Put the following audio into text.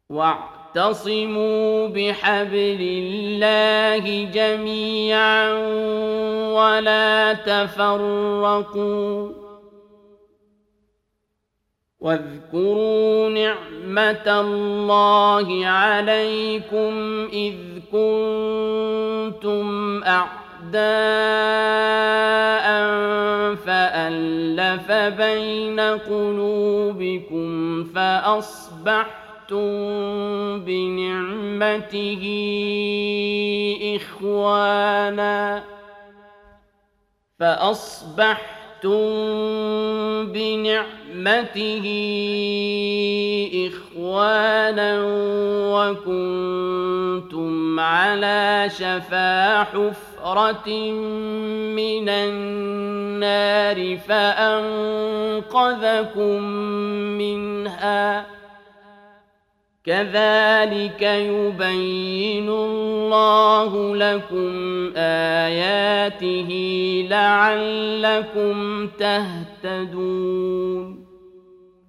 واعتصموا بحبل الله جميعا ولا تفرقوا واذكروا نعمة الله عليكم إذ كنتم أعداء فألف بين قلوبكم فأصبحتم بنعمته إخوانا وكنتم على شفا حفرة من النار فأنقذكم منها كذلك يبين الله لكم آياته لعلكم تهتدون